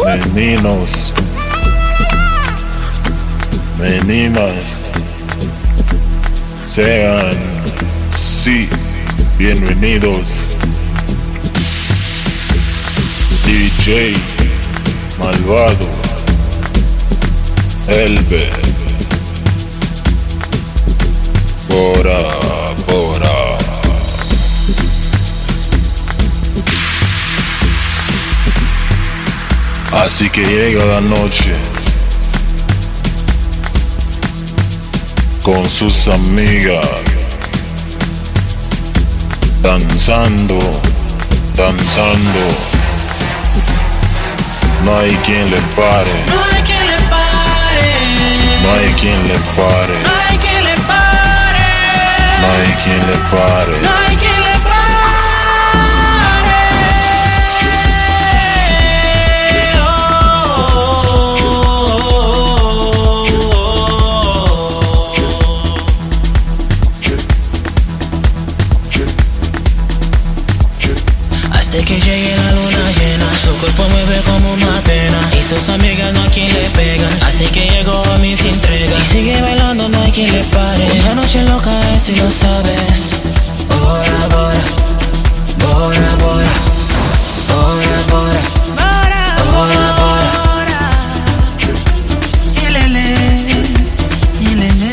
Meninos, meninas, sean, sí, bienvenidos. DJ Malvado, Elber, Bora, Bora. Así que llega la noche con sus amigas, danzando, danzando. No hay quien le pare, no hay quien le pare, no hay quien le pare, no hay quien le pare, no hay quien le pare. no hay quien le pare. Hasta que llegue la luna llena, su cuerpo mueve como una pena y sus amigas no hay quien le pegan. Así que llegó a mí sin entrega y sigue bailando, no hay quien le pare. Una noche loca es si lo sabes. Bora, bora, bora, bora, bora, bora, bora, bora. Yelele, yelele.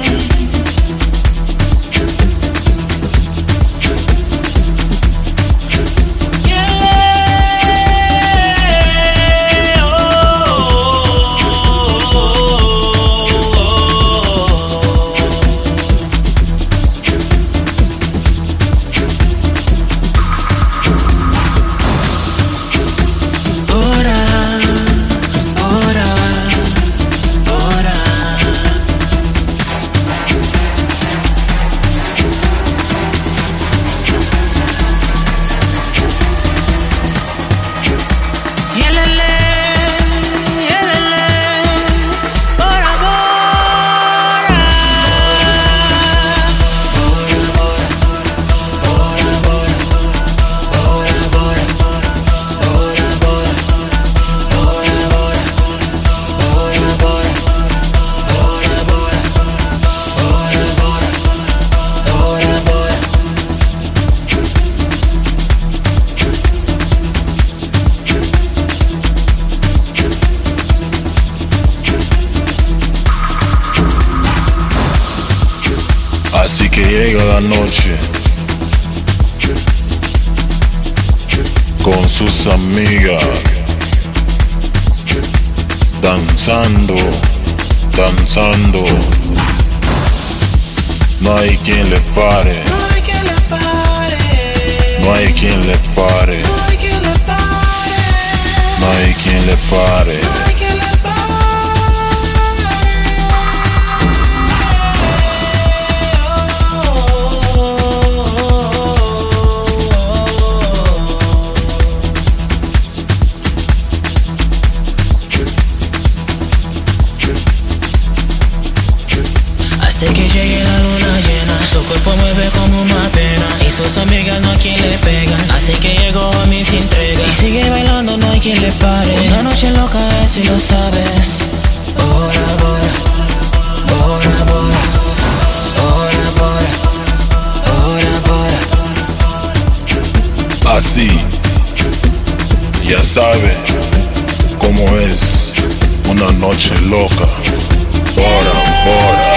Así que llega la noche con sus amigas, danzando, danzando. No hay quien le pare, No hay quien le pare, no hay quien le pare, no hay quien le pare, no hay quien le pare. no hay quien le pare. Hasta que llegue la luna llena, su cuerpo mueve como una pena y sus amigas no hay quien le pegan. Así que llegó a mí sin entrega y sigue bailando, no hay quien le pare. Una noche loca es si lo sabes. Bora, bora, bora, bora, bora, bora, bora, bora. Así, ya sabe cómo es una noche loca. Bora, bora.